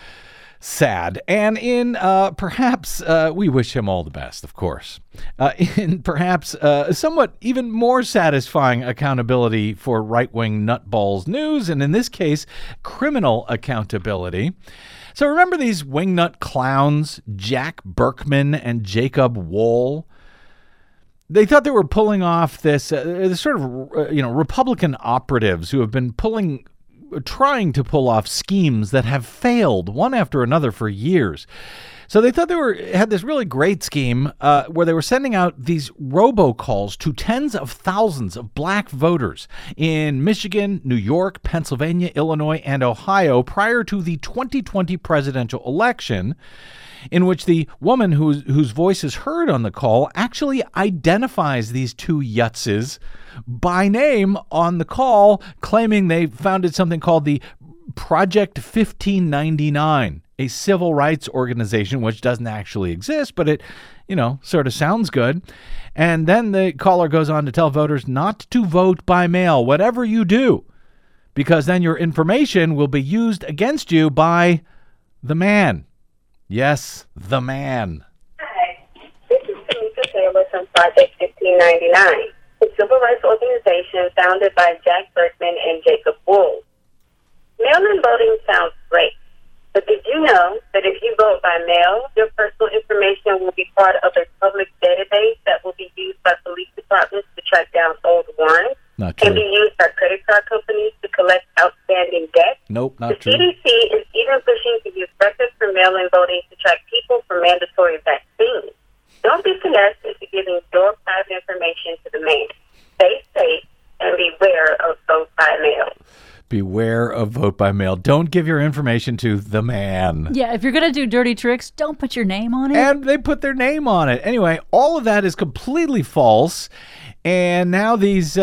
E: Sad. And in perhaps, we wish him all the best, of course, in perhaps somewhat even more satisfying accountability for right-wing nutballs news, and in this case, criminal accountability. So remember these wingnut clowns, Jack Berkman and Jacob Wohl? They thought they were pulling off this sort of, Republican operatives who have been trying to pull off schemes that have failed one after another for years. So they thought had this really great scheme where they were sending out these robocalls to tens of thousands of black voters in Michigan, New York, Pennsylvania, Illinois, and Ohio prior to the 2020 presidential election, in which the woman whose voice is heard on the call actually identifies these two yutzes by name on the call, claiming they founded something called the Project 1599, a civil rights organization which doesn't actually exist, but it, sort of sounds good. And then the caller goes on to tell voters not to vote by mail, whatever you do, because then your information will be used against you by the man. Yes, the man.
J: Hi, this is Tamika Taylor from Project 1599, a civil rights organization founded by Jack Berkman and Jacob Wohl. Mail-in voting sounds great, but did you know that if you vote by mail, your personal information will be part of a public database that will be used by police departments to track down old warrants?
E: Not true.
J: And be used by credit card companies to collect outstanding debt?
E: Nope, not true.
J: The CDC is even pushing to use records for mail-in voting to track people for mandatory vaccines. Don't be finessed into giving your private information to the man. Stay safe and beware of vote by mail.
E: Beware of vote by mail. Don't give your information to the man.
A: Yeah, if you're going to do dirty tricks, don't put your name on it.
E: And they put their name on it. Anyway, all of that is completely false. And now these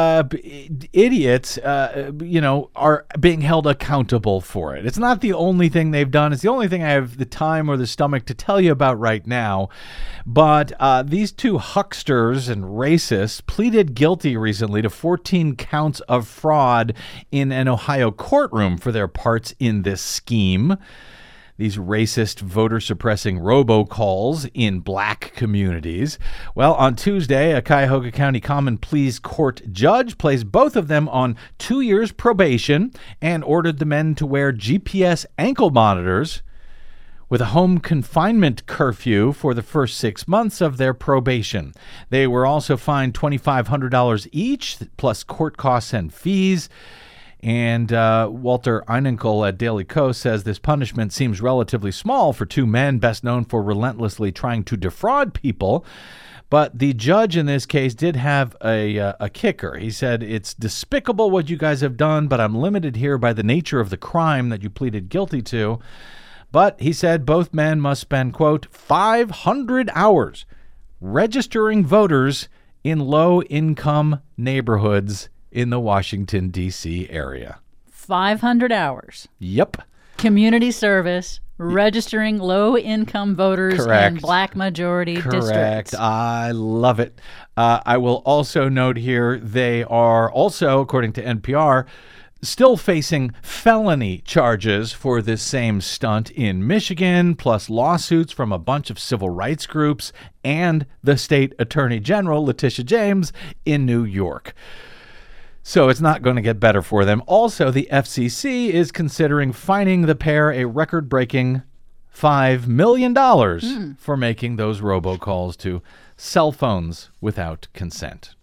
E: idiots, are being held accountable for it. It's not the only thing they've done. It's the only thing I have the time or the stomach to tell you about right now. But these two hucksters and racists pleaded guilty recently to 14 counts of fraud in an Ohio courtroom for their parts in this scheme. These racist voter-suppressing robocalls in black communities. Well, on Tuesday, a Cuyahoga County Common Pleas Court judge placed both of them on 2 years probation and ordered the men to wear GPS ankle monitors with a home confinement curfew for the first 6 months of their probation. They were also fined $2,500 each, plus court costs and fees. And Walter Einenkel at Daily Kos says this punishment seems relatively small for two men best known for relentlessly trying to defraud people. But the judge in this case did have a kicker. He said, it's despicable what you guys have done, but I'm limited here by the nature of the crime that you pleaded guilty to. But he said both men must spend, quote, 500 hours registering voters in low-income neighborhoods in the Washington, D.C. area.
A: 500 hours.
E: Yep.
A: Community service, registering low-income voters
E: Correct.
A: in black majority districts.
E: Correct. I love it. I will also note here they are also, according to NPR, still facing felony charges for this same stunt in Michigan, plus lawsuits from a bunch of civil rights groups and the state attorney general, Letitia James, in New York. So it's not going to get better for them. Also, the FCC is considering fining the pair a record-breaking $5 million for making those robocalls to cell phones without consent.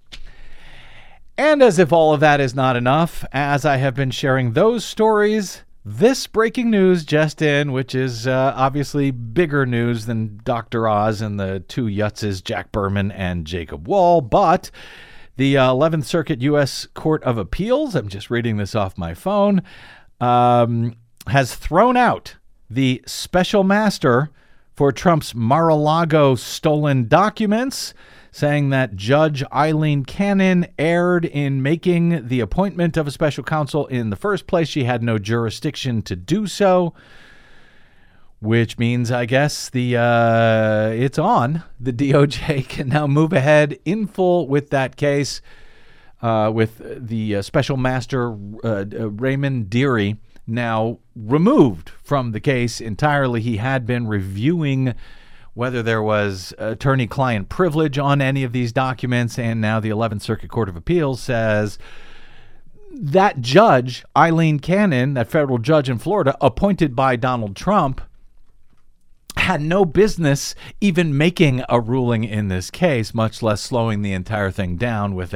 E: And as if all of that is not enough, as I have been sharing those stories, this breaking news just in, which is obviously bigger news than Dr. Oz and the two yutzes, Jack Berman and Jacob Wohl, but The 11th Circuit U.S. Court of Appeals, I'm just reading this off my phone, has thrown out the special master for Trump's Mar-a-Lago stolen documents, saying that Judge Eileen Cannon erred in making the appointment of a special counsel in the first place. She had no jurisdiction to do so, which means, I guess, it's on. The DOJ can now move ahead in full with that case with the special master, Raymond Dearie, now removed from the case entirely. He had been reviewing whether there was attorney-client privilege on any of these documents, and now the 11th Circuit Court of Appeals says that judge, Eileen Cannon, that federal judge in Florida, appointed by Donald Trump, had no business even making a ruling in this case, much less slowing the entire thing down with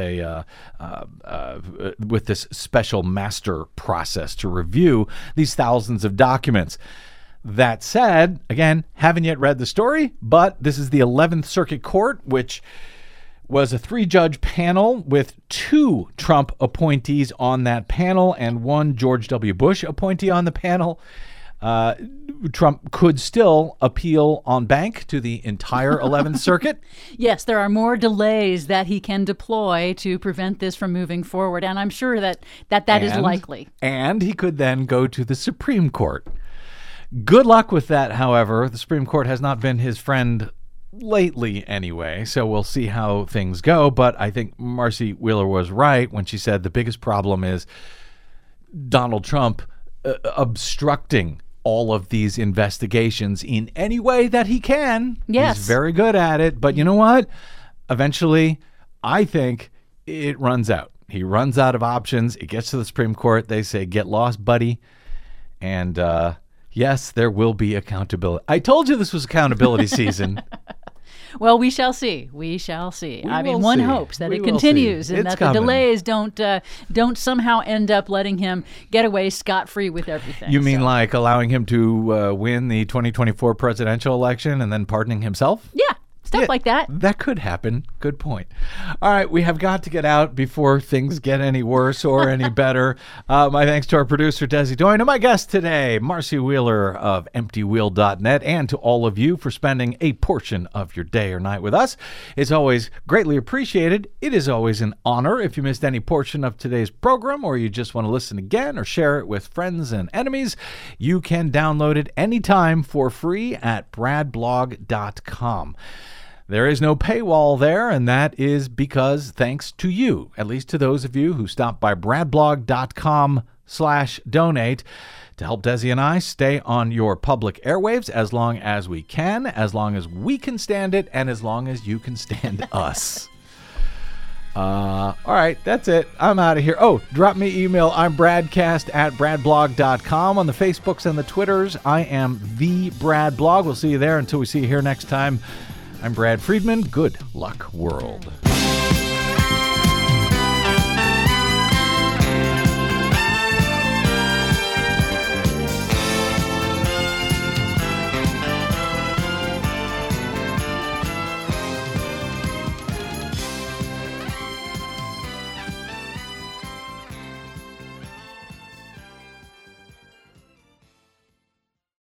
E: with this special master process to review these thousands of documents. That said, again, haven't yet read the story, but this is the 11th Circuit Court, which was a 3-judge panel with 2 Trump appointees on that panel and 1 George W. Bush appointee on the panel. Trump could still appeal en banc to the entire 11th Circuit.
A: Yes, there are more delays that he can deploy to prevent this from moving forward, and I'm sure that is likely.
E: And he could then go to the Supreme Court. Good luck with that, however. The Supreme Court has not been his friend lately anyway, so we'll see how things go. But I think Marcy Wheeler was right when she said the biggest problem is Donald Trump obstructing all of these investigations in any way that he can.
A: Yes.
E: He's very good at it. But you know what? Eventually, I think it runs out. He runs out of options. It gets to the Supreme Court. They say, get lost, buddy. And yes, there will be accountability. I told you this was accountability season.
A: Well, we shall see. We shall see.
E: We
A: I mean,
E: will
A: one
E: see.
A: hopes that
E: We
A: it
E: will
A: continues
E: see.
A: and
E: It's
A: that
E: coming.
A: the delays don't somehow end up letting him get away scot-free with everything.
E: You mean like allowing him to win the 2024 presidential election and then pardoning himself?
A: Yeah. Stuff like that.
E: That could happen. Good point. All right, we have got to get out before things get any worse or any better. My thanks to our producer, Desi Doyen, and my guest today, Marcy Wheeler of EmptyWheel.net, and to all of you for spending a portion of your day or night with us. It's always greatly appreciated. It is always an honor. If you missed any portion of today's program or you just want to listen again or share it with friends and enemies, you can download it anytime for free at bradblog.com. There is no paywall there, and that is because thanks to you, at least to those of you who stop by bradblog.com/donate to help Desi and I stay on your public airwaves as long as we can, as long as we can stand it, and as long as you can stand us. All right, that's it. I'm out of here. Oh, drop me email. I'm bradcast@bradblog.com. On the Facebooks and the Twitters, I am the Brad Blog. We'll see you there. Until we see you here next time, I'm Brad Friedman. Good luck, world.